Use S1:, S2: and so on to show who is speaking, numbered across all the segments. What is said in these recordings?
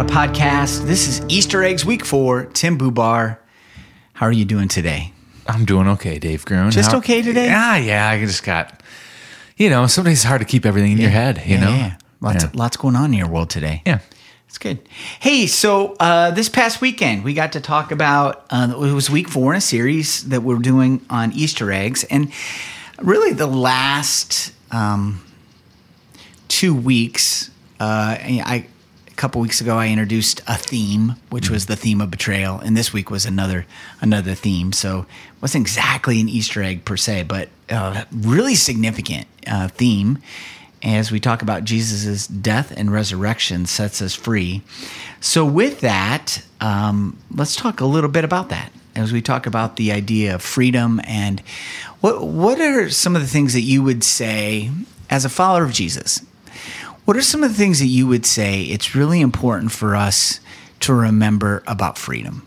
S1: About a Podcast. This is Easter Eggs Week 4. Tim Bubar. How are you doing today?
S2: I'm doing okay, Dave Groon.
S1: Just okay today?
S2: Yeah. I just got, sometimes it's hard to keep everything in your head, you know?
S1: Yeah. Lots going on in your world today.
S2: Yeah.
S1: It's good. Hey, so this past weekend, we got to talk about, it was week 4 in a series that we're doing on Easter eggs. And really the last 2 weeks, a couple weeks ago, I introduced a theme, which was the theme of betrayal, and this week was another theme. So it wasn't exactly an Easter egg per se, but a really significant theme as we talk about Jesus' death and resurrection sets us free. So with that, let's talk a little bit about that as we talk about the idea of freedom and what are some of the things that you would say as a follower of Jesus. What are some of the things that you would say it's really important for us to remember about freedom?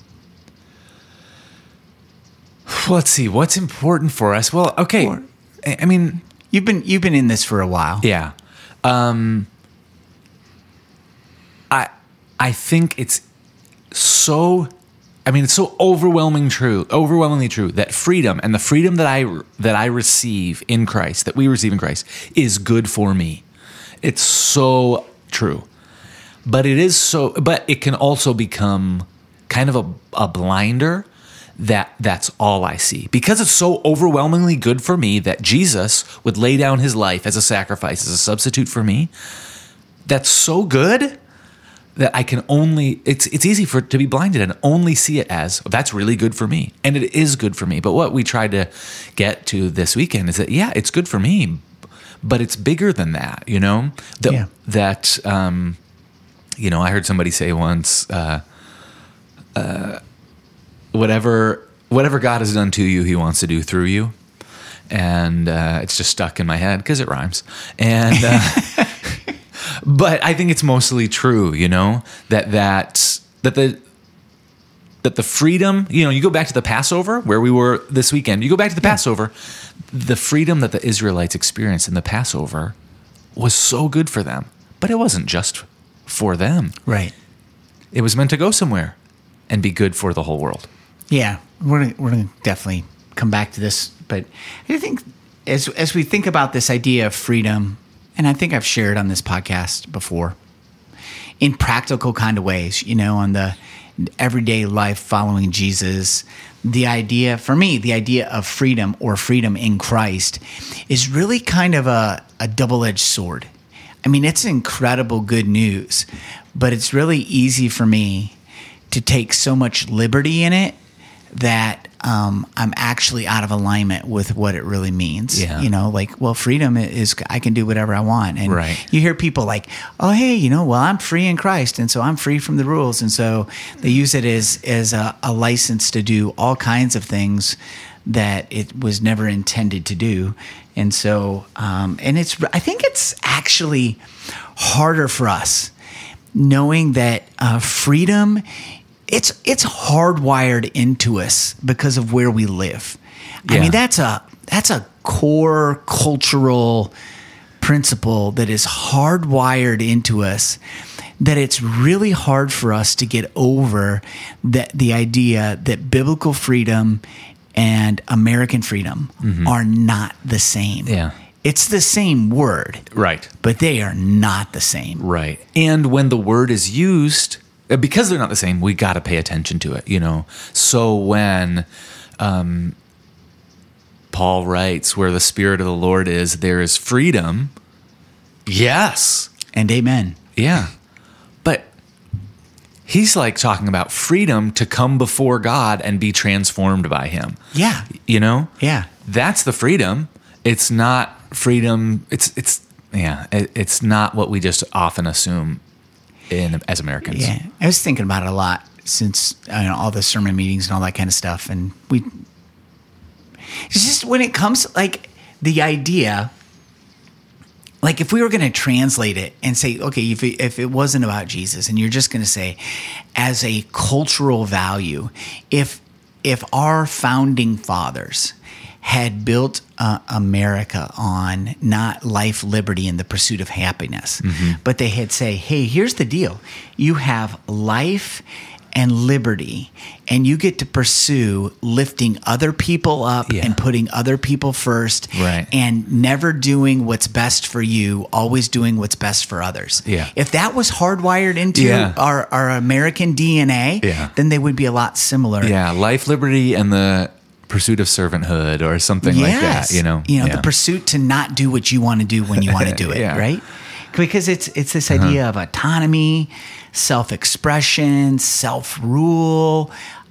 S2: Let's see. What's important for us? Well, okay. I mean,
S1: you've been in this for a while.
S2: Yeah. I think it's so overwhelmingly true that freedom and the freedom that I receive in Christ, that we receive in Christ, is good for me. It's so true. But it can also become kind of a blinder that's all I see. Because it's so overwhelmingly good for me that Jesus would lay down his life as a sacrifice, as a substitute for me. That's so good that I can only, it's easy to be blinded and only see it as, that's really good for me. And it is good for me. But what we tried to get to this weekend is that, yeah, it's good for me, but it's bigger than that, you know? I heard somebody say once, whatever God has done to you, he wants to do through you. And it's just stuck in my head because it rhymes. And but I think it's mostly true, you know, that the freedom, you go back to the Passover where we were this weekend. You go back to the Passover, the freedom that the Israelites experienced in the Passover was so good for them. But it wasn't just for them.
S1: Right.
S2: It was meant to go somewhere and be good for the whole world.
S1: Yeah, we're going to definitely come back to this. But I think as we think about this idea of freedom, and I think I've shared on this podcast before, in practical kind of ways, on the everyday life following Jesus, the idea of freedom or freedom in Christ is really kind of a double-edged sword. I mean, it's incredible good news, but it's really easy for me to take so much liberty in it that I'm actually out of alignment with what it really means.
S2: Yeah.
S1: Freedom is I can do whatever I want. And
S2: right.
S1: You hear people like, oh, hey, I'm free in Christ, and so I'm free from the rules. And so they use it as a license to do all kinds of things that it was never intended to do. And so, I think it's actually harder for us knowing that freedom, it's hardwired into us because of where we live. Yeah. I mean, that's a core cultural principle that is hardwired into us, that it's really hard for us to get over the idea that biblical freedom and American freedom are not the same.
S2: Yeah.
S1: It's the same word.
S2: Right.
S1: But they are not the same.
S2: Right. And when the word is used, because they're not the same, we got to pay attention to it, So when Paul writes, where the Spirit of the Lord is, there is freedom. Yes.
S1: And amen.
S2: Yeah. But he's like talking about freedom to come before God and be transformed by him.
S1: Yeah.
S2: Yeah. That's the freedom. It's not freedom. It's not what we just often assume as Americans.
S1: Yeah. I was thinking about it a lot since all the sermon meetings and all that kind of stuff. And it's just when it comes like the idea, like if we were going to translate it and say, okay, if it wasn't about Jesus and you're just going to say as a cultural value, if our founding fathers had built America on not life, liberty, and the pursuit of happiness, but they had say, hey, here's the deal. You have life and liberty, and you get to pursue lifting other people up and putting other people first, and never doing what's best for you, always doing what's best for others.
S2: Yeah.
S1: If that was hardwired into our American DNA, then they would be a lot similar.
S2: Yeah, life, liberty, and the pursuit of servanthood or something like that,
S1: the pursuit to not do what you want to do when you want to do it, right? Because it's this idea of autonomy, self-expression, self-rule.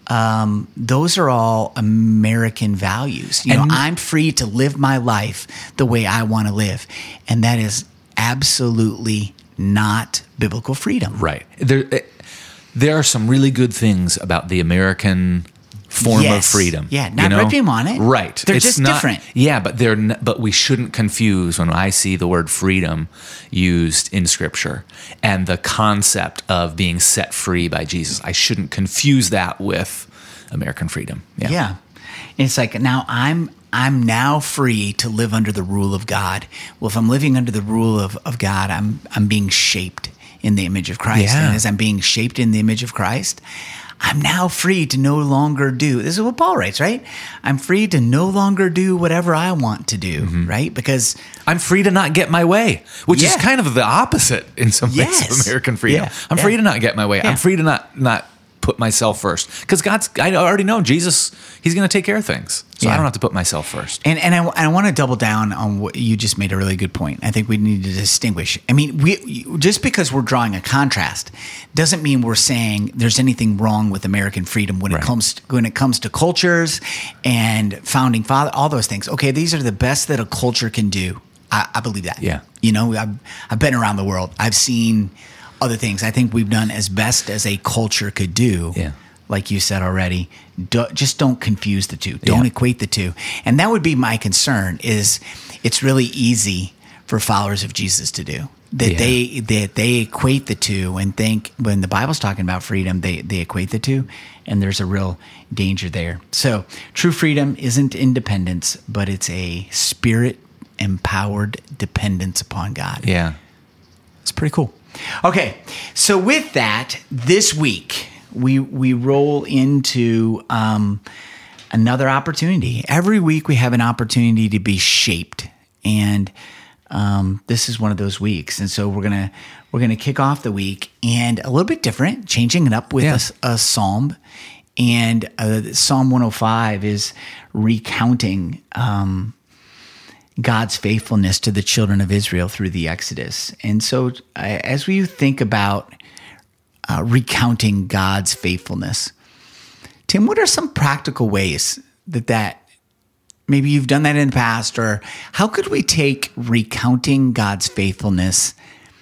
S1: Those are all American values. I'm free to live my life the way I want to live. And that is absolutely not biblical freedom.
S2: Right. There are some really good things about the American form of freedom.
S1: Yeah, not ripping on it.
S2: Right.
S1: They're just different.
S2: Yeah, but we shouldn't confuse when I see the word freedom used in Scripture and the concept of being set free by Jesus. I shouldn't confuse that with American freedom.
S1: Yeah. It's like now I'm now free to live under the rule of God. Well, if I'm living under the rule of God, I'm being shaped in the image of Christ.
S2: Yeah.
S1: And as I'm being shaped in the image of Christ, I'm now free to no longer do. This is what Paul writes, right? I'm free to no longer do whatever I want to do, right? Because
S2: I'm free to not get my way, which is kind of the opposite in some ways of American freedom. I'm free to not get my way. I'm free to not put myself first. Because I already know Jesus, he's going to take care of things. So I don't have to put myself first.
S1: And I want to double down on what you just made a really good point. I think we need to distinguish. I mean, just because we're drawing a contrast doesn't mean we're saying there's anything wrong with American freedom when it comes to cultures and founding father, all those things. Okay, these are the best that a culture can do. I believe that.
S2: Yeah.
S1: I've been around the world. I've seen other things. I think we've done as best as a culture could do.
S2: Yeah.
S1: Like you said already, just don't confuse the two. Don't equate the two. And that would be my concern. Is it's really easy for followers of Jesus to do that. They equate the two and think when the Bible's talking about freedom, they equate the two, and there's a real danger there. So true freedom isn't independence, but it's a spirit empowered dependence upon God.
S2: Yeah,
S1: it's pretty cool. Okay, so with that, this week we roll into another opportunity. Every week we have an opportunity to be shaped, and this is one of those weeks. And so we're gonna kick off the week and a little bit different, changing it up with a psalm. And Psalm 105 is recounting God's faithfulness to the children of Israel through the Exodus. And so as we think about recounting God's faithfulness, Tim, what are some practical ways that maybe you've done that in the past, or how could we take recounting God's faithfulness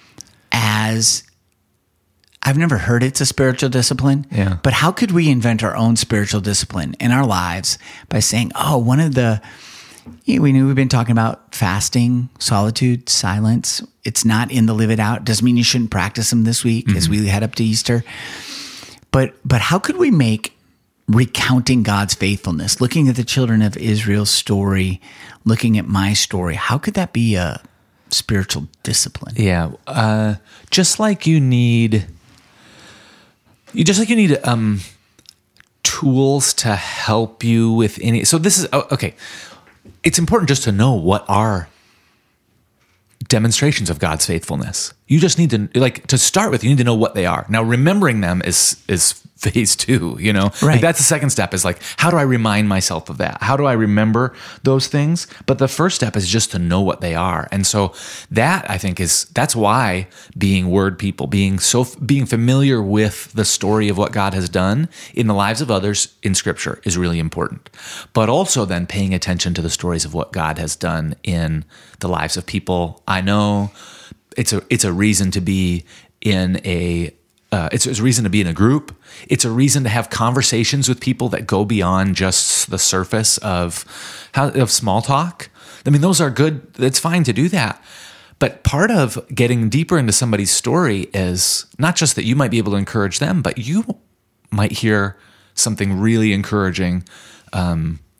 S1: as, I've never heard it's a spiritual discipline, but how could we invent our own spiritual discipline in our lives by saying, one of the, we've been talking about fasting, solitude, silence. It's not in the Live It Out. Doesn't mean you shouldn't practice them this week as we head up to Easter. But how could we make recounting God's faithfulness, looking at the children of Israel's story, looking at my story, how could that be a spiritual discipline?
S2: Yeah, just like you need tools to help you with any. So this is okay. It's important just to know what are demonstrations of God's faithfulness. You just need to start with, you need to know what they are. Now, remembering them is phase 2,
S1: Right.
S2: Like that's the second step, is like, how do I remind myself of that? How do I remember those things? But the first step is just to know what they are. And so that, I think, that's why being word people, being familiar with the story of what God has done in the lives of others in Scripture is really important. But also then paying attention to the stories of what God has done in the lives of people I know. It's a reason to be in it's a reason to be in a group. It's a reason to have conversations with people that go beyond just the surface of small talk. I mean, those are good. It's fine to do that. But part of getting deeper into somebody's story is not just that you might be able to encourage them, but you might hear something really encouraging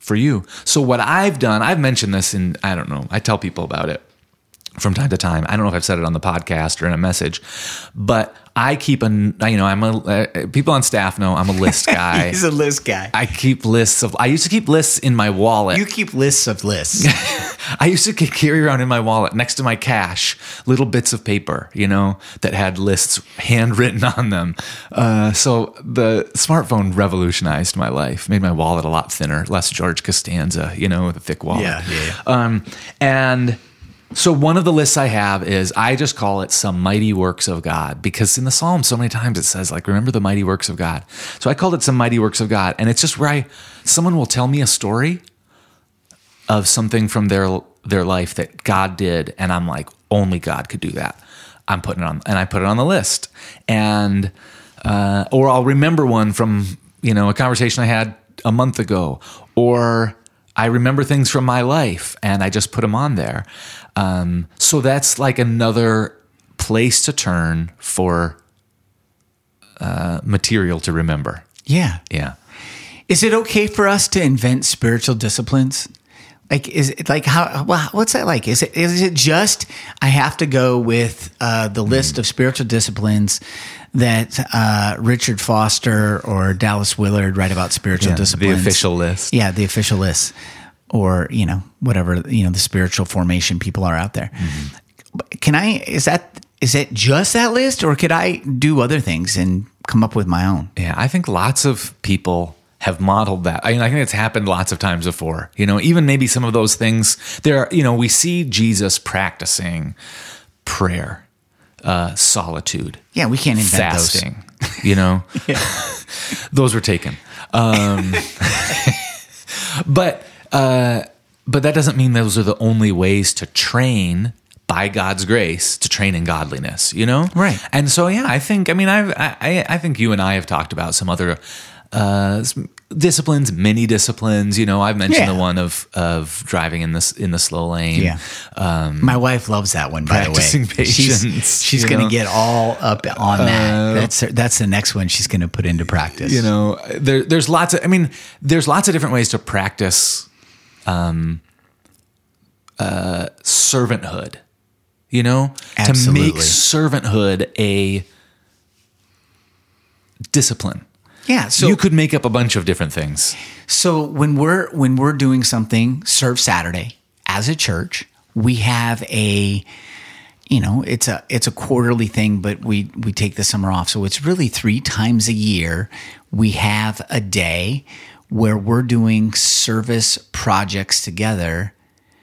S2: for you. So what I've done, I've mentioned this in, I don't know, I tell people about it from time to time. I don't know if I've said it on the podcast or in a message, but I keep people on staff know I'm a list guy.
S1: He's a list guy.
S2: I used to keep lists in my wallet.
S1: You keep lists of lists.
S2: I used to carry around in my wallet next to my cash, little bits of paper, that had lists handwritten on them. So the smartphone revolutionized my life, made my wallet a lot thinner, less George Costanza, with a thick wallet.
S1: Yeah.
S2: And so one of the lists I have is, I just call it Some Mighty Works of God, because in the Psalms so many times it says, remember the mighty works of God. So I called it Some Mighty Works of God. And it's just where someone will tell me a story of something from their life that God did. And I'm like, only God could do that. I'm putting it on, and I put it on the list. And, or I'll remember one from, a conversation I had a month ago, or I remember things from my life and I just put them on there. So that's like another place to turn for material to remember.
S1: Yeah.
S2: Yeah.
S1: Is it okay for us to invent spiritual disciplines? Is it what's that like? Is it just, I have to go with the list of spiritual disciplines that Richard Foster or Dallas Willard write about spiritual disciplines?
S2: The official list.
S1: Yeah, the official list. Or, whatever, the spiritual formation people are out there. Mm-hmm. Is it just that list, or could I do other things and come up with my own?
S2: Yeah, I think lots of people have modeled that. I think it's happened lots of times before. Even maybe some of those things there. We see Jesus practicing prayer, solitude.
S1: Yeah, we can't invent
S2: fasting.
S1: Those.
S2: Those were taken. But that doesn't mean those are the only ways to train, by God's grace, to train in godliness.
S1: Right.
S2: And so I think I think you and I have talked about some other disciplines, mini disciplines. I've mentioned the one of driving in the slow lane.
S1: Yeah. My wife loves that one, by the way.
S2: Practicing patience.
S1: She's going to get all up on that. That's the next one she's going to put into practice.
S2: There's lots of different ways to practice servanthood. To make servanthood a discipline.
S1: Yeah, so
S2: you could make up a bunch of different things.
S1: So when we're doing something, Serve Saturday, as a church, we have it's a quarterly thing, but we take the summer off. So it's really 3 times a year. We have a day where we're doing service projects together.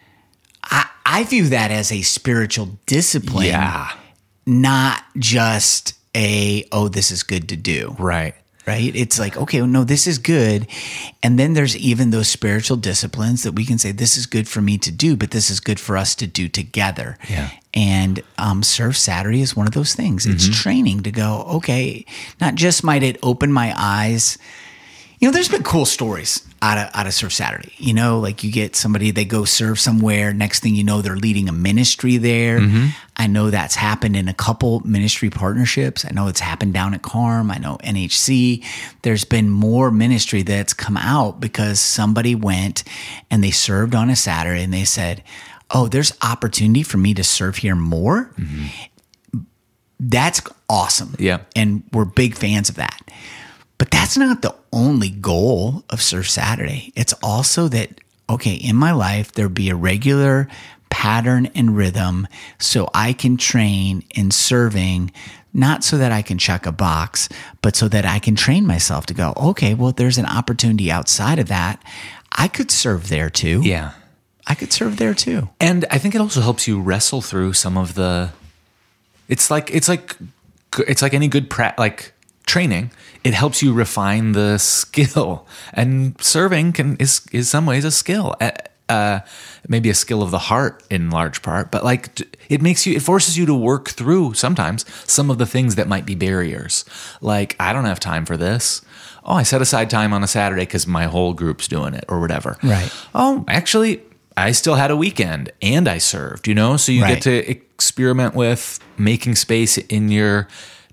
S1: I view that as a spiritual discipline, not just this is good to do.
S2: Right.
S1: It's like, okay, no, this is good. And then there's even those spiritual disciplines that we can say, this is good for me to do, but this is good for us to do together.
S2: Yeah.
S1: And Serve Saturday is one of those things. It's training to go, okay, not just might it open my eyes. There's been cool stories out of Serve Saturday. Like you get somebody, they go serve somewhere. Next thing you know, they're leading a ministry there. Mm-hmm. I know that's happened in a couple ministry partnerships. I know it's happened down at Carm. I know NHC. There's been more ministry that's come out because somebody went and they served on a Saturday and they said, oh, there's opportunity for me to serve here more. Mm-hmm. That's awesome.
S2: Yeah.
S1: And we're big fans of that. But that's not the only goal of Serve Saturday. It's also that, okay, in my life, there be a regular pattern and rhythm so I can train in serving, not so that I can check a box, but so that I can train myself to go, okay, well, there's an opportunity outside of that. I could serve there too.
S2: Yeah.
S1: I could serve there too.
S2: And I think it also helps you wrestle through some of the, it's like any good training. It helps you refine the skill, and serving is some ways a skill. Maybe a skill of the heart in large part, but it forces you to work through sometimes some of the things that might be barriers. Like, I don't have time for this. Oh, I set aside time on a Saturday because my whole group's doing it or whatever.
S1: Right.
S2: Oh, actually, I still had a weekend and I served, so you get to experiment with making space in your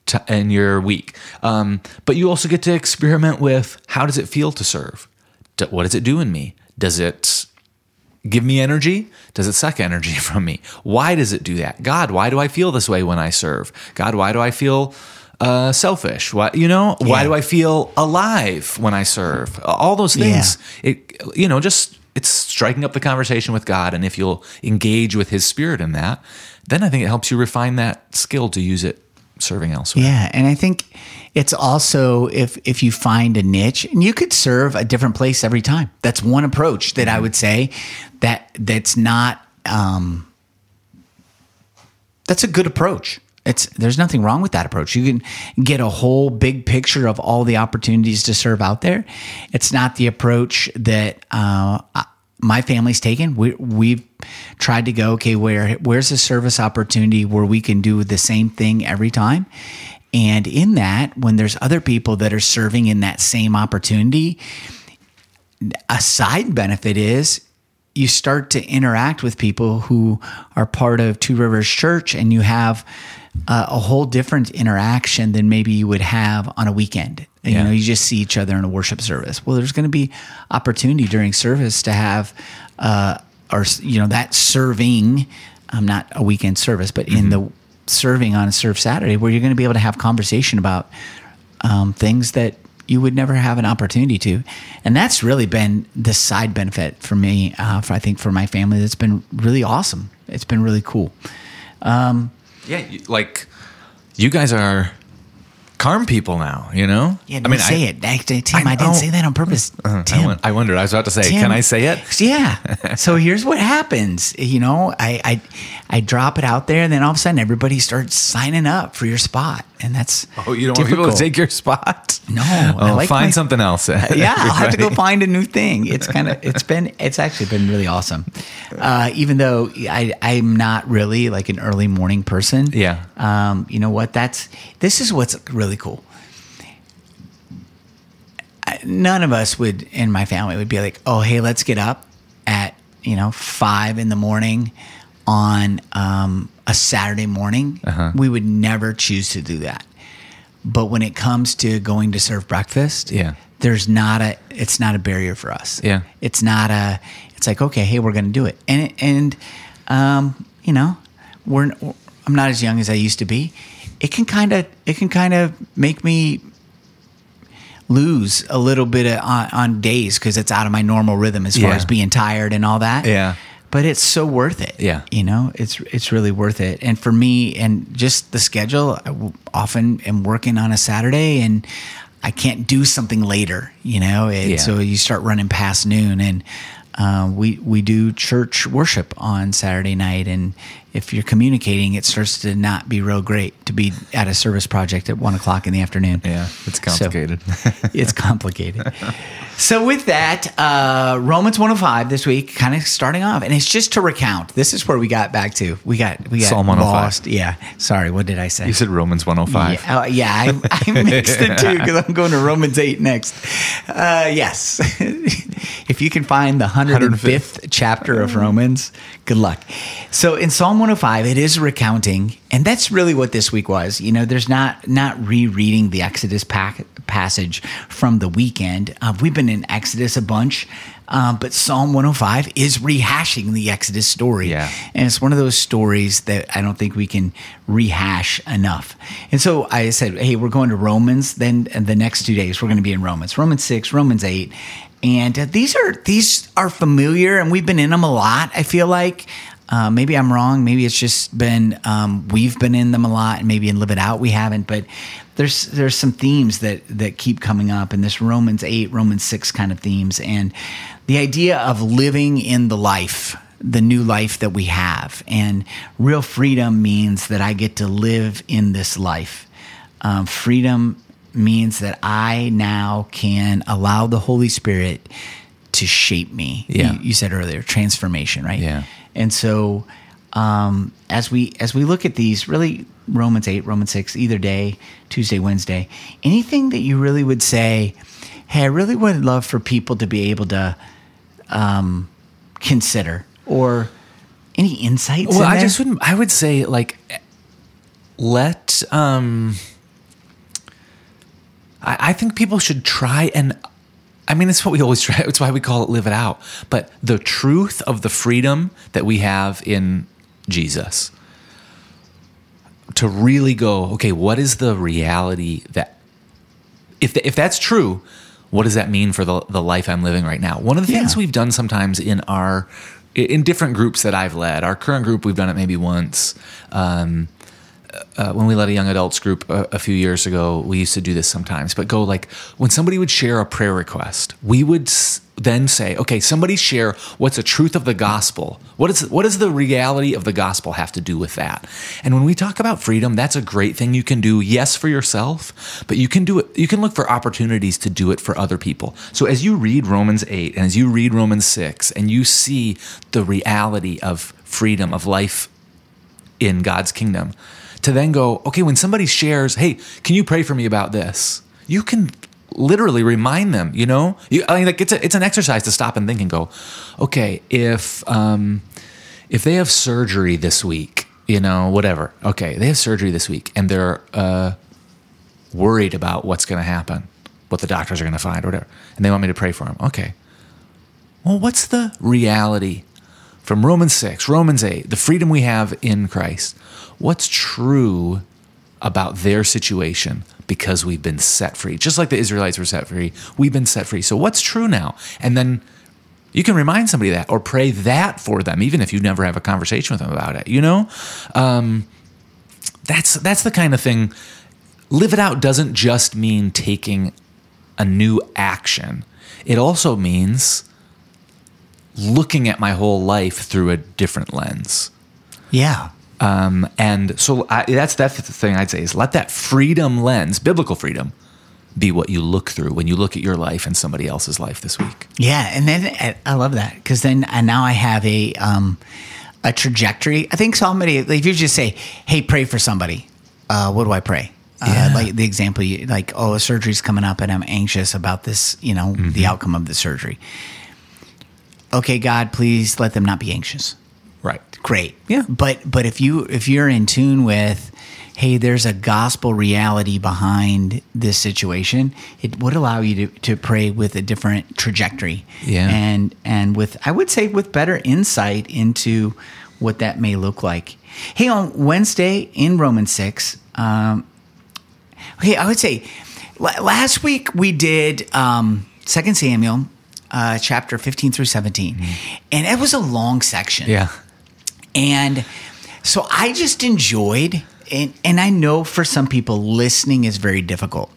S2: week. But you also get to experiment with, how does it feel to serve? What does it do in me? Does it give me energy? Does it suck energy from me? Why does it do that? God, why do I feel this way when I serve? God, why do I feel selfish? Why do I feel alive when I serve? All those things. It's striking up the conversation with God, and if you'll engage with His Spirit in that, then I think it helps you refine that skill to use it serving elsewhere.
S1: Yeah, and I think it's also if you find a niche, and you could serve a different place every time. That's one approach that I would say that's not that's a good approach. There's nothing wrong with that approach. You can get a whole big picture of all the opportunities to serve out there. It's not the approach that my family's taken. We've tried to go, okay, where's a service opportunity where we can do the same thing every time? And in that, when there's other people that are serving in that same opportunity, a side benefit is you start to interact with people who are part of Two Rivers Church, and you have a whole different interaction than maybe you would have on a weekend.
S2: Yeah.
S1: You just see each other in a worship service. Well, there's going to be opportunity during service to have, that serving, not a weekend service, but in the serving on a Serve Saturday, where you're going to be able to have conversation about things that you would never have an opportunity to. And that's really been the side benefit for me, I think for my family. That's been really awesome. It's been really cool.
S2: You guys are Carm people now,
S1: Yeah, say it. Tim, I didn't say that on purpose. Tim.
S2: I wondered. I was about to say,
S1: Tim,
S2: can I say it?
S1: Yeah. So here's what happens. I drop it out there, and then all of a sudden everybody starts signing up for your spot. And that's
S2: you don't
S1: difficult.
S2: want people to take your spot?
S1: No. I like
S2: find something else.
S1: Yeah, I'll have to go find a new thing. It's actually been really awesome. Even though I'm not really like an early morning person.
S2: Yeah.
S1: You know what? This is what's really cool. None of us in my family would be like, oh, hey, let's get up at 5 a.m. on a Saturday morning.
S2: Uh-huh.
S1: We would never choose to do that. But when it comes to going to serve breakfast, it's not a barrier for us.
S2: Yeah.
S1: It's like, okay, hey, we're going to do it. And I'm not as young as I used to be. It can kind of make me lose a little bit on days because it's out of my normal rhythm as far as being tired and all that.
S2: Yeah.
S1: But it's so worth it.
S2: Yeah.
S1: It's really worth it. And for me, and just the schedule, I often am working on a Saturday and I can't do something later, So you start running past noon, and we do church worship on Saturday night. And if you're communicating, it starts to not be real great to be at a service project at 1:00 in the afternoon.
S2: Yeah, it's complicated.
S1: So, it's complicated. So with that, Romans 105 this week, kind of starting off, and it's just to recount. This is where we got back to. We got
S2: Psalm 105.
S1: Lost. Yeah. Sorry, what did I say?
S2: You said Romans 105.
S1: I mixed the two because I'm going to Romans 8 next. Yes. If you can find the 105th chapter of Romans, good luck. So in Psalm 105, it is recounting, and that's really what this week was. There's not rereading the Exodus passage from the weekend. We've been in Exodus a bunch, but Psalm 105 is rehashing the Exodus story.
S2: Yeah.
S1: And it's one of those stories that I don't think we can rehash enough. And so I said, hey, we're going to Romans. Then the next 2 days, we're going to be in Romans 6, Romans 8. And these are familiar, and we've been in them a lot, I feel like. Maybe I'm wrong. Maybe it's just been we've been in them a lot, and maybe in Live It Out we haven't. But there's some themes that keep coming up in this Romans 8, Romans 6 kind of themes, and the idea of living in the new life that we have. And real freedom means that I get to live in this life. Freedom means that I now can allow the Holy Spirit to shape me.
S2: Yeah.
S1: You said earlier, transformation, right?
S2: Yeah.
S1: And so as we look at these, really Romans 8, Romans 6, either day, Tuesday, Wednesday, anything that you really would say, hey, I really would love for people to be able to consider, or any insights in there?
S2: I would say, like, I think people should try and I mean, it's what we always try. It's why we call it live it out. But the truth of the freedom that we have in Jesus, to really go, okay, what is the reality that, if that's true, what does that mean for the life I'm living right now? One of the things we've done sometimes in different groups that I've led, our current group, we've done it maybe once. When we led a young adults group a few years ago, we used to do this sometimes, but go like, when somebody would share a prayer request, we would then say, okay, somebody share what's the truth of the gospel. What does the reality of the gospel have to do with that? And when we talk about freedom, that's a great thing you can do, yes, for yourself, but you can do it. You can look for opportunities to do it for other people. So as you read Romans 8 and as you read Romans 6 and you see the reality of freedom, of life in God's kingdom, to then go, okay, when somebody shares, hey, can you pray for me about this? You can literally remind them, I mean, like it's an exercise to stop and think and go, okay, if they have surgery this week, whatever. Okay, they have surgery this week and they're worried about what's going to happen, what the doctors are going to find or whatever, and they want me to pray for them. Okay. Well, what's the reality from Romans 6, Romans 8, the freedom we have in Christ? What's true about their situation because we've been set free? Just like the Israelites were set free, we've been set free. So what's true now? And then you can remind somebody that or pray that for them, even if you never have a conversation with them about it. That's the kind of thing. Live it out doesn't just mean taking a new action. It also means looking at my whole life through a different lens.
S1: Yeah.
S2: And so that's the thing I'd say is let that freedom lens, biblical freedom, be what you look through when you look at your life and somebody else's life this week.
S1: Yeah, and then I love that because then now I have a trajectory. I think somebody, if you just say, "Hey, pray for somebody," what do I pray? Like the example, a surgery's coming up and I'm anxious about this, the outcome of the surgery. Okay, God, please let them not be anxious.
S2: Right.
S1: Great.
S2: Yeah.
S1: But if you're in tune with, hey, there's a gospel reality behind this situation, it would allow you to pray with a different trajectory.
S2: Yeah.
S1: And with, I would say, with better insight into what that may look like. Hey, on Wednesday in Romans 6, I would say last week we did 2 Samuel chapter 15 through 17. And it was a long section.
S2: Yeah.
S1: And so I just enjoyed, and I know for some people listening is very difficult.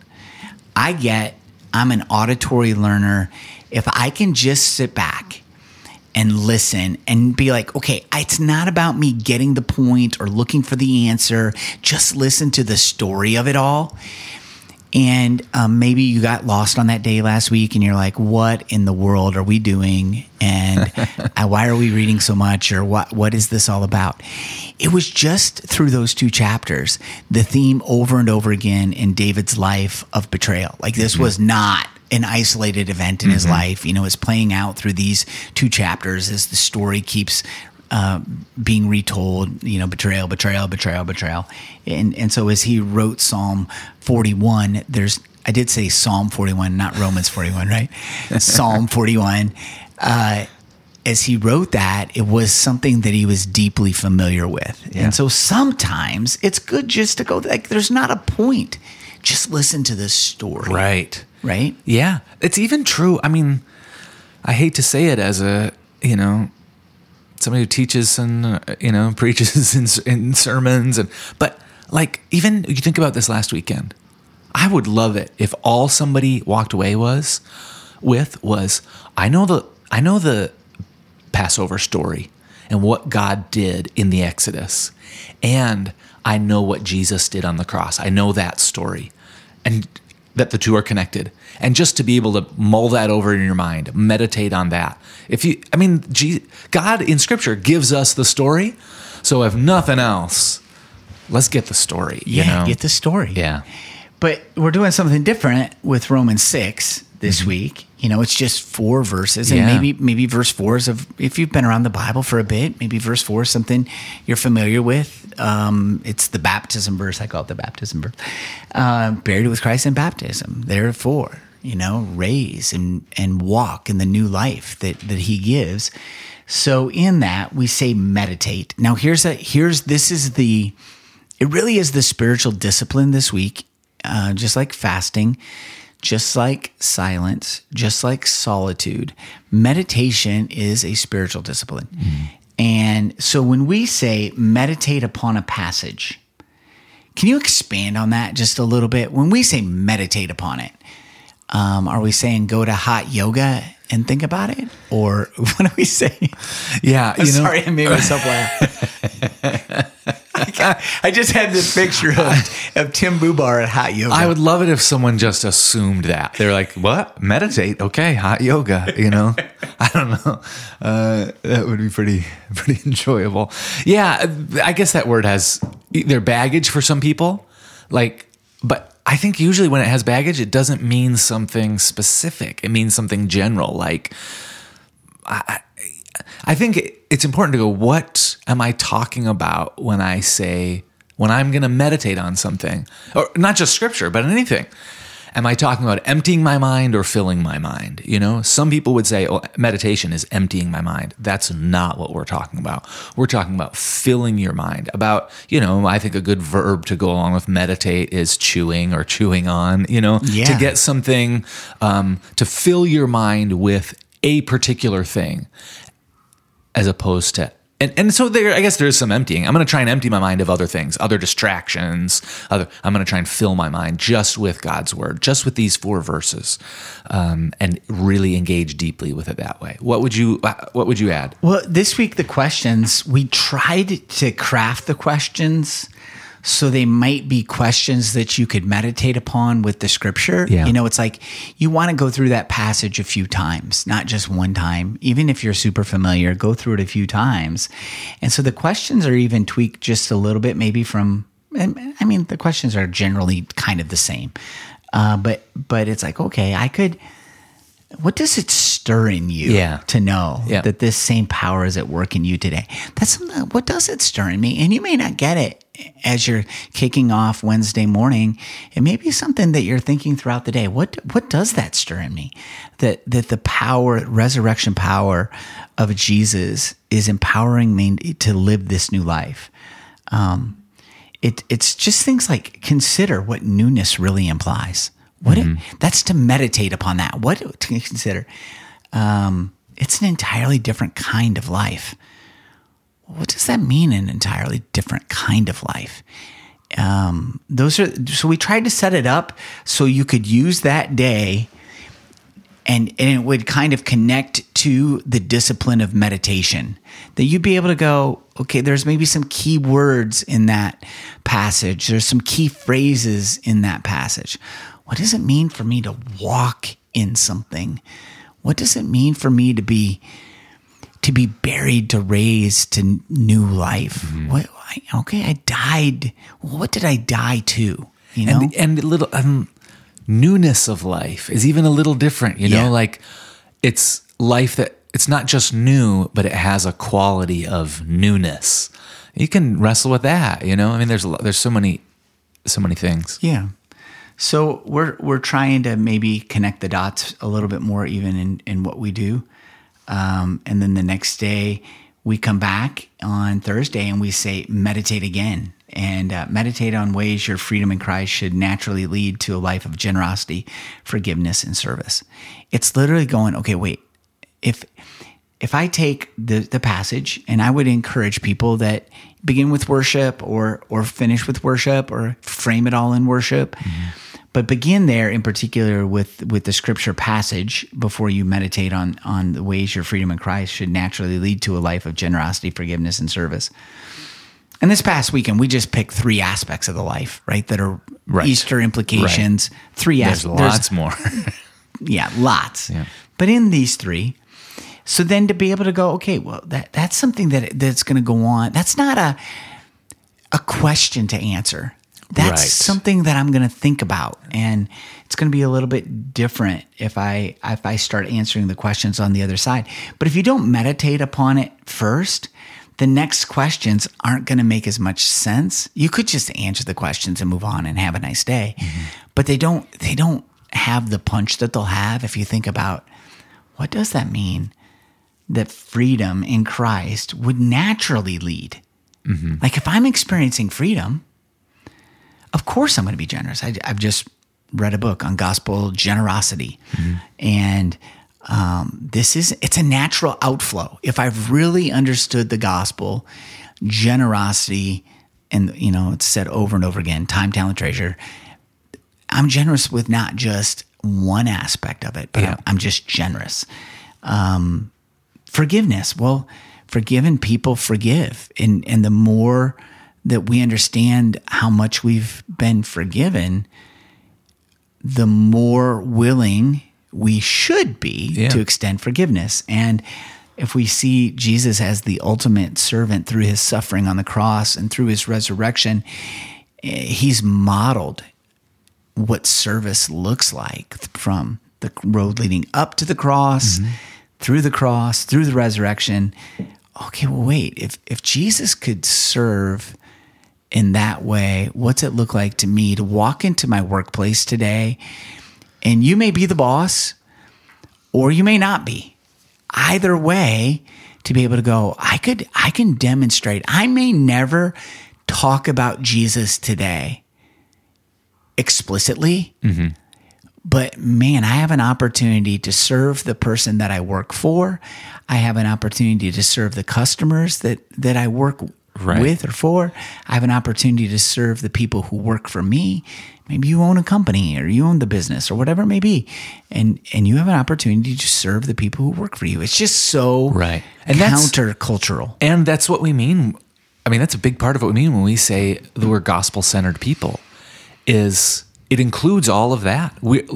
S1: I'm an auditory learner. If I can just sit back and listen and be like, okay, it's not about me getting the point or looking for the answer. Just listen to the story of it all. And maybe you got lost on that day last week and you're like, what in the world are we doing? And why are we reading so much? Or what is this all about? It was just through those two chapters, the theme over and over again in David's life of betrayal. Like this was not an isolated event in his life. It's playing out through these two chapters as the story keeps being retold, betrayal. And so as he wrote Psalm 41, I did say Psalm 41, not Romans 41, right? Psalm 41. As he wrote that, it was something that he was deeply familiar with. Yeah. And so sometimes it's good just to go, there's not a point. Just listen to this story.
S2: Right.
S1: Right?
S2: Yeah. It's even true. I mean, I hate to say it as a, somebody who teaches and preaches in sermons, but even you think about this last weekend, I would love it if all somebody walked away was I know the Passover story and what God did in the Exodus, and I know what Jesus did on the cross. I know that story, and that the two are connected. And just to be able to mull that over in your mind, meditate on that. God in Scripture gives us the story. So if nothing else, let's get the story.
S1: Get the story.
S2: Yeah.
S1: But we're doing something different with Romans 6 this week. It's just 4 verses, and maybe verse 4 is if you've been around the Bible for a bit, maybe verse 4 is something you're familiar with. It's the baptism verse. I call it the baptism verse. Buried with Christ in baptism. Therefore, raise and walk in the new life that he gives. So in that we say meditate. Now it really is the spiritual discipline this week, just like fasting, just like silence, just like solitude. Meditation is a spiritual discipline. And so when we say meditate upon a passage, can you expand on that just a little bit? When we say meditate upon it, are we saying go to hot yoga and think about it? Or what are we saying?
S2: Yeah.
S1: Sorry, I made myself laugh. I just had this picture of Tim Bubar at hot yoga.
S2: I would love it if someone just assumed that. They're like, what? Meditate? Okay, hot yoga, I don't know. That would be pretty enjoyable. Yeah, I guess that word has either baggage for some people, but I think usually when it has baggage, it doesn't mean something specific. It means something general. Like, I think it's important to go, what am I talking about when I'm going to meditate on something? Or not just scripture, but anything. Am I talking about emptying my mind or filling my mind? Some people would say, meditation is emptying my mind. That's not what we're talking about. We're talking about filling your mind. About, I think a good verb to go along with meditate is chewing or chewing on, to get something, to fill your mind with a particular thing, as opposed to, and so there, I guess there is some emptying. I'm going to try and empty my mind of other things, other distractions. I'm going to try and fill my mind just with God's word, just with these 4 verses, and really engage deeply with it that way. What would you add?
S1: Well, this week, the questions, we tried to craft the questions so they might be questions that you could meditate upon with the scripture.
S2: Yeah.
S1: It's like you want to go through that passage a few times, not just one time. Even if you're super familiar, go through it a few times. And so the questions are even tweaked just a little bit, maybe the questions are generally kind of the same. But it's like, okay, what does it stir in you to know that this same power is at work in you today? What does it stir in me? And you may not get it as you're kicking off Wednesday morning. It may be something that you're thinking throughout the day. What does that stir in me? That the power, resurrection power of Jesus is empowering me to live this new life. It's just things like consider what newness really implies. That's to meditate upon that. What to consider? It's an entirely different kind of life. What does that mean, an entirely different kind of life? So we tried to set it up so you could use that day and it would kind of connect to the discipline of meditation. That you'd be able to go, okay, there's maybe some key words in that passage. There's some key phrases in that passage. What does it mean for me to walk in something? What does it mean for me to be buried, to raise to new life? I died. What did I die to?
S2: And a little newness of life is even a little different. Like it's life that it's not just new, but it has a quality of newness. You can wrestle with that. There's so many things.
S1: Yeah. So we're trying to maybe connect the dots a little bit more even in what we do. And then the next day we come back on Thursday and we say, meditate again and meditate on ways your freedom in Christ should naturally lead to a life of generosity, forgiveness, and service. It's literally going, okay, wait, if I take the passage, and I would encourage people that begin with worship or finish with worship or frame it all in worship, but begin there in particular with the scripture passage before you meditate on the ways your freedom in Christ should naturally lead to a life of generosity, forgiveness, and service. And this past weekend, we just picked 3 aspects of the life, right? That are Easter implications. Right. 3 aspects.
S2: There's lots more.
S1: Yeah, lots.
S2: Yeah.
S1: But in these 3, so then to be able to go, okay, well, that's something that's going to go on. That's not a question to answer. That's something that I'm going to think about, and it's going to be a little bit different if I start answering the questions on the other side. But if you don't meditate upon it first, the next questions aren't going to make as much sense. You could just answer the questions and move on and have a nice day, but they don't have the punch that they'll have if you think about what does that mean that freedom in Christ would naturally lead. Mm-hmm. Like if I'm experiencing freedom, of course I'm going to be generous. I've just read a book on gospel generosity. Mm-hmm. And it's a natural outflow. If I've really understood the gospel, generosity, and it's said over and over again, time, talent, treasure, I'm generous with not just one aspect of it, but I'm just generous. Forgiveness. Well, forgiven people forgive. And the more that we understand how much we've been forgiven, the more willing we should be to extend forgiveness. And if we see Jesus as the ultimate servant through his suffering on the cross and through his resurrection, he's modeled what service looks like from the road leading up to the cross, through the resurrection. Okay, well, wait, if Jesus could serve in that way, what's it look like to me to walk into my workplace today? And you may be the boss or you may not be. Either way, to be able to go, I can demonstrate. I may never talk about Jesus today explicitly, but man, I have an opportunity to serve the person that I work for. I have an opportunity to serve the customers that I work with or for. I have an opportunity to serve the people who work for me. Maybe you own a company or you own the business or whatever it may be. And you have an opportunity to serve the people who work for you. It's just so
S2: and
S1: countercultural.
S2: And that's what we mean. I mean, that's a big part of what we mean when we say that we're gospel-centered people, is it includes all of that.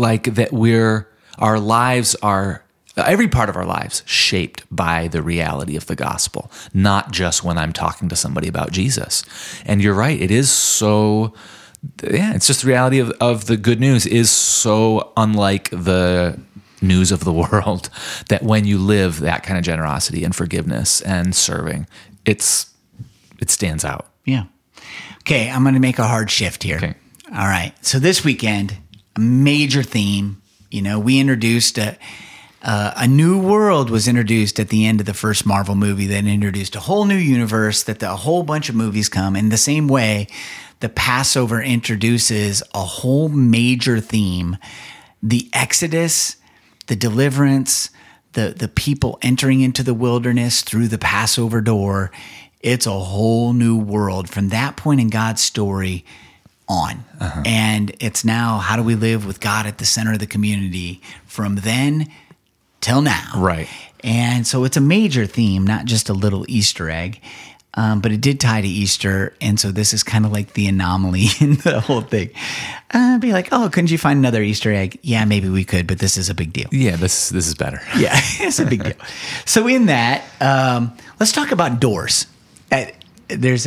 S2: Our lives are, every part of our lives shaped by the reality of the gospel, not just when I'm talking to somebody about Jesus. And you're right, it is so, it's just the reality of the good news is so unlike the news of the world that when you live that kind of generosity and forgiveness and serving, it stands out.
S1: Yeah. Okay, I'm going to make a hard shift here.
S2: Okay.
S1: All right. So this weekend, a major theme, we introduced a new world was introduced at the end of the first Marvel movie that introduced a whole new universe that a whole bunch of movies come. In the same way, the Passover introduces a whole major theme, the Exodus, the deliverance, the people entering into the wilderness through the Passover door. It's a whole new world from that point in God's story on. And it's now, how do we live with God at the center of the community from then till now?
S2: Right.
S1: And so it's a major theme, not just a little Easter egg, but it did tie to Easter. And so this is kind of like the anomaly in the whole thing. Be like, oh, couldn't you find another Easter egg? Yeah, maybe we could, but this is a big deal.
S2: Yeah, this is better.
S1: Yeah, it's a big deal. So in that, let's talk about doors. Let's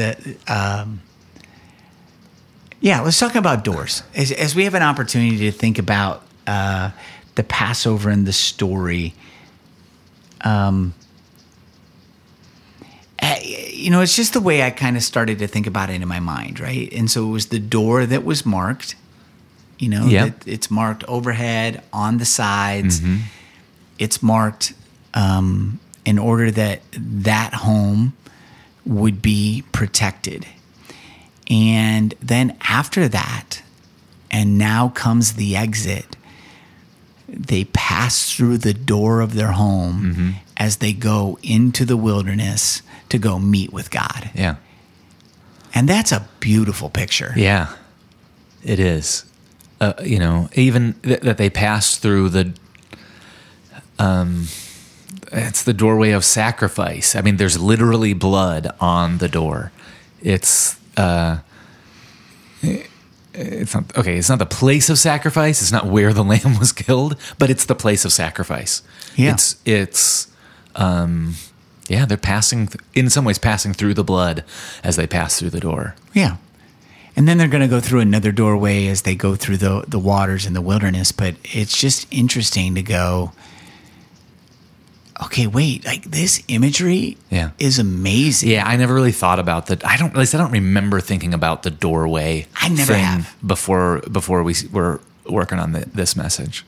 S1: talk about doors. As we have an opportunity to think about the Passover and the story, it's just the way I kind of started to think about it in my mind, right? And so it was the door that was marked, it's marked overhead, on the sides. Mm-hmm. It's marked in order that home would be protected. And then after that, and now comes the exit, they pass through the door of their home as they go into the wilderness to go meet with God.
S2: Yeah.
S1: And that's a beautiful picture.
S2: Yeah, it is. Even that they pass through it's the doorway of sacrifice. I mean, there's literally blood on the door. It's not the place of sacrifice. It's not where the lamb was killed, but it's the place of sacrifice.
S1: Yeah.
S2: They're in some ways passing through the blood as they pass through the door.
S1: Yeah. And then they're going to go through another doorway as they go through the waters in the wilderness. But it's just interesting to go, okay, wait, like this imagery is amazing.
S2: Yeah, I never really thought about that. I don't remember thinking about the doorway.
S1: I never have.
S2: Before we were working on this message.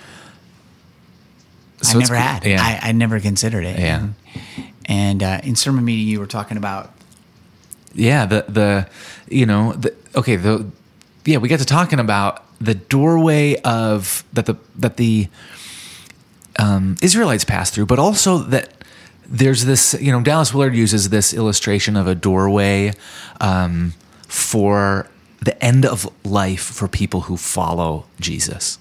S1: I never had.
S2: Yeah.
S1: I never considered it.
S2: Yeah.
S1: And in sermon meeting, you were talking about.
S2: Yeah. We got to talking about the doorway of that the Israelites passed through, but also that there's this, Dallas Willard uses this illustration of a doorway for the end of life for people who follow Jesus.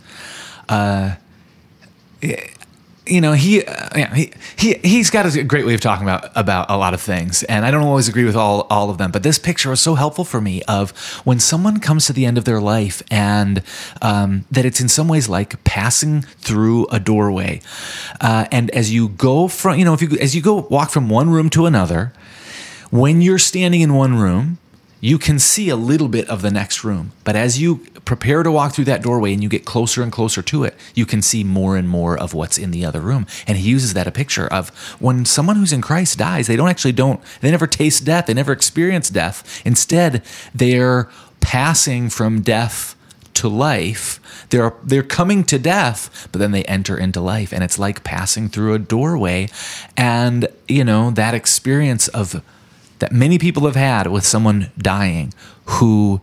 S2: He's got a great way of talking about a lot of things, and I don't always agree with all of them. But this picture was so helpful for me of when someone comes to the end of their life, and that it's in some ways like passing through a doorway. And as you go from, as you go walk from one room to another, when you're standing in one room, you can see a little bit of the next room. But as you prepare to walk through that doorway and you get closer and closer to it, you can see more and more of what's in the other room. And he uses that a picture of when someone who's in Christ dies, they never taste death. They never experience death. Instead, they're passing from death to life. They're coming to death, but then they enter into life. And it's like passing through a doorway. And, that experience of that many people have had with someone dying who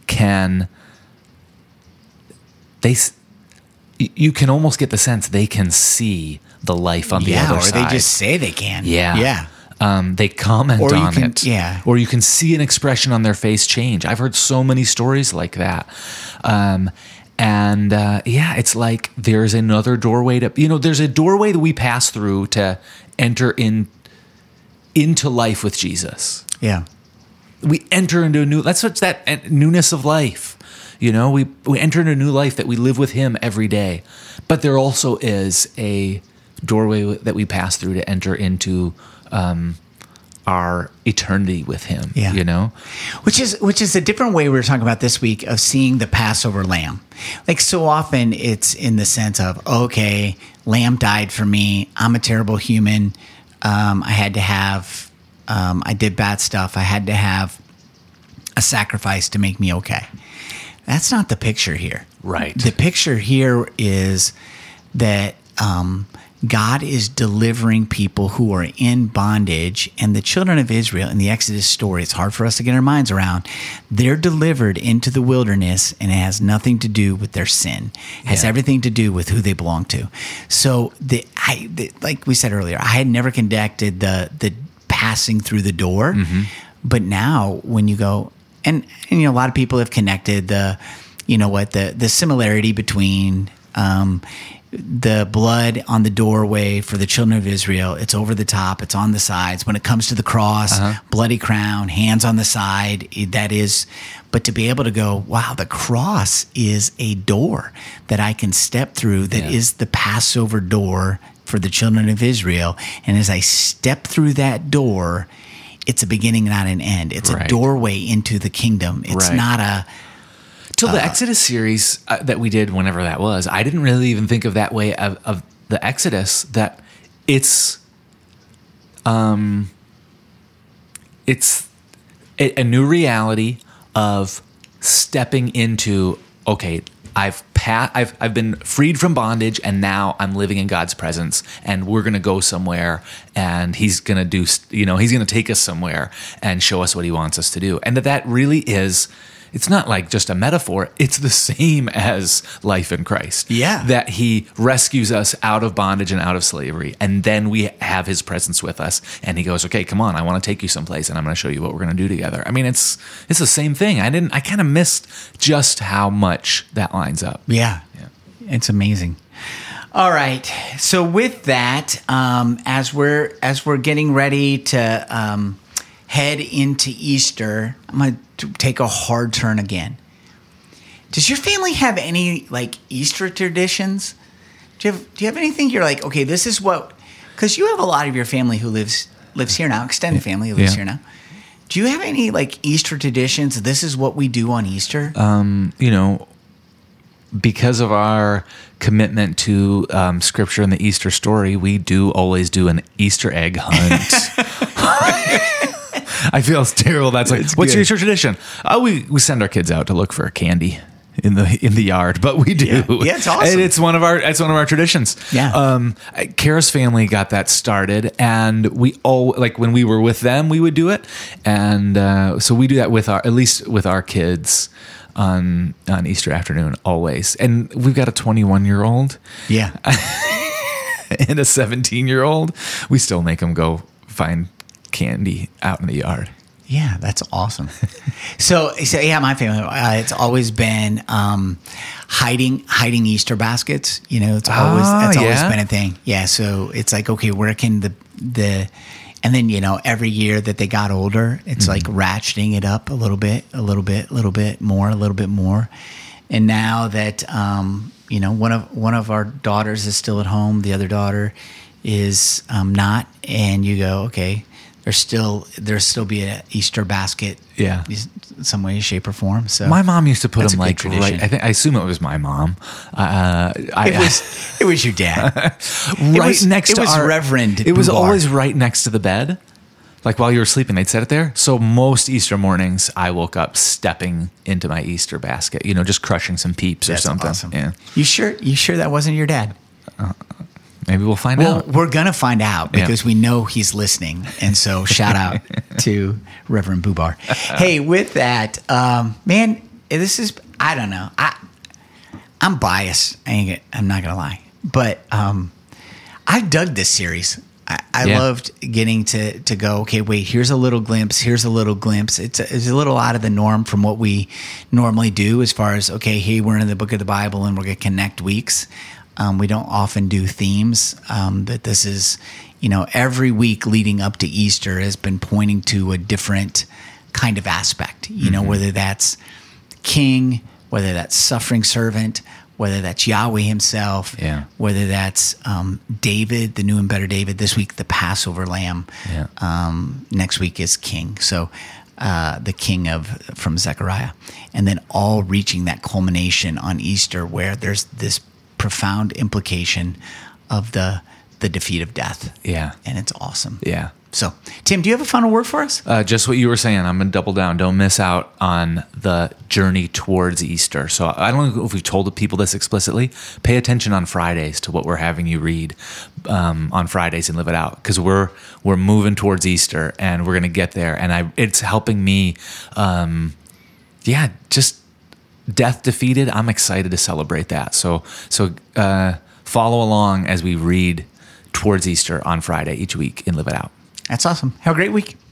S2: you can almost get the sense they can see the life on the other side.
S1: Or they just say they can.
S2: Yeah. They comment on it. Yeah. Or you can see an expression on their face change. I've heard so many stories like that. It's like there's another doorway there's a doorway that we pass through to enter into life with Jesus.
S1: Yeah.
S2: We enter into that's what's that newness of life. We enter into a new life that we live with him every day. But there also is a doorway that we pass through to enter into our eternity with him. Yeah.
S1: Which is a different way we were talking about this week of seeing the Passover lamb. Like so often it's in the sense of, okay, lamb died for me. I'm a terrible human. I had to have, I did bad stuff. I had to have a sacrifice to make me okay. That's not the picture here.
S2: Right.
S1: The picture here is that God is delivering people who are in bondage, and the children of Israel in the Exodus story, it's hard for us to get our minds around. They're delivered into the wilderness, and it has nothing to do with their sin. It has everything to do with who they belong to. So, like we said earlier, I had never conducted the passing through the door, but now when you go, and a lot of people have connected the similarity between the blood on the doorway for the children of Israel. It's over the top. It's on the sides. When it comes to the cross, bloody crown, hands on the side. But to be able to go, wow, the cross is a door that I can step through. That is the Passover door for the children of Israel. And as I step through that door, it's a beginning, not an end. It's a doorway into the kingdom. It's not a...
S2: Till the Exodus series that we did, whenever that was, I didn't really even think of that way of the Exodus, that it's a new reality of stepping into, okay, I've been freed from bondage, and now I'm living in God's presence, and we're going to go somewhere, and he's going to do, he's going to take us somewhere and show us what he wants us to do. And that really is, it's not like just a metaphor. It's the same as life in Christ.
S1: Yeah.
S2: That he rescues us out of bondage and out of slavery. And then we have his presence with us. And he goes, okay, come on, I want to take you someplace, and I'm going to show you what we're going to do together. I mean, it's the same thing. I kind of missed just how much that lines up.
S1: Yeah. It's amazing. All right. So with that, as we're getting ready to head into Easter, I'm going to take a hard turn again. Does your family have any like Easter traditions? Do you have anything you're like, okay, this is what, because you have a lot of your family who lives here now, extended family who lives here now. Do you have any like Easter traditions? This is what we do on Easter?
S2: Because of our commitment to Scripture and the Easter story, we do always do an Easter egg hunt. I feel it's terrible. That's like, what's your Easter tradition? We send our kids out to look for candy in the yard, but we do.
S1: Yeah, it's awesome.
S2: And it's one of our traditions.
S1: Yeah.
S2: Kara's family got that started, and we all, like, when we were with them, we would do it, and so we do that at least with our kids on Easter afternoon always. And we've got a 21-year-old,
S1: Yeah.
S2: and a 17-year-old. We still make them go find candy out in the yard.
S1: Yeah, that's awesome. So yeah, my family, it's always been hiding Easter baskets. You know, it's always been a thing. Yeah, so it's like, okay, where can the and then, you know, every year that they got older, it's like ratcheting it up a little bit more. And now that you know, one of our daughters is still at home, the other daughter is not, and you go, okay, there'll still be an Easter basket, some way, shape, or form. So
S2: my mom used to put
S1: that's
S2: them
S1: a
S2: like
S1: good tradition.
S2: right. I assume it was my mom.
S1: It was your dad.
S2: Next
S1: it
S2: to
S1: was
S2: our
S1: Reverend.
S2: It was
S1: Bubar.
S2: always right next to the bed. Like while you were sleeping, they'd set it there. So most Easter mornings, I woke up stepping into my Easter basket. You know, just crushing some peeps or something.
S1: Awesome.
S2: Yeah.
S1: You sure that wasn't your dad?
S2: Maybe we'll find
S1: Well,
S2: out.
S1: we're gonna find out because we know he's listening, and so shout out to Reverend Bubar. Hey, with that, man, this is, I don't know, I'm biased. I'm not gonna lie, but I dug this series. I loved getting to go, okay, wait, here's a little glimpse. It's a little out of the norm from what we normally do as far as, okay, hey, we're in the book of the Bible and we're going to connect weeks. We don't often do themes, but this is, you know, every week leading up to Easter has been pointing to a different kind of aspect, you know, whether that's king, whether that's suffering servant, whether that's Yahweh himself, whether that's David, the new and better David. This week, the Passover lamb. Next week is king. So the king from Zechariah. And then all reaching that culmination on Easter where there's this profound implication of the defeat of death.
S2: Yeah.
S1: And it's awesome.
S2: Yeah.
S1: So, Tim, do you have a final word for us?
S2: Just what you were saying. I'm going to double down. Don't miss out on the journey towards Easter. So I don't know if we've told the people this explicitly. Pay attention on Fridays to what we're having you read on Fridays and live it out, because we're moving towards Easter and we're going to get there. And it's helping me. Just death defeated. I'm excited to celebrate that. So follow along as we read towards Easter on Friday each week and live it out.
S1: That's awesome. Have a great week.